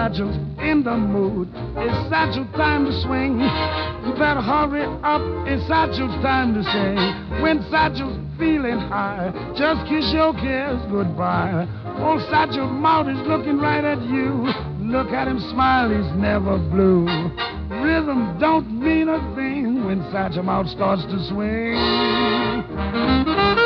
Satchel's in the mood. It's Satchel time to swing. You better hurry up, it's Satchel's time to sing. When Satchel's feeling high, just kiss your cares goodbye. Old Satchel's mouth is looking right at you. Look at him smile, he's never blue. Rhythm don't mean a thing when Satchel mouth starts to swing.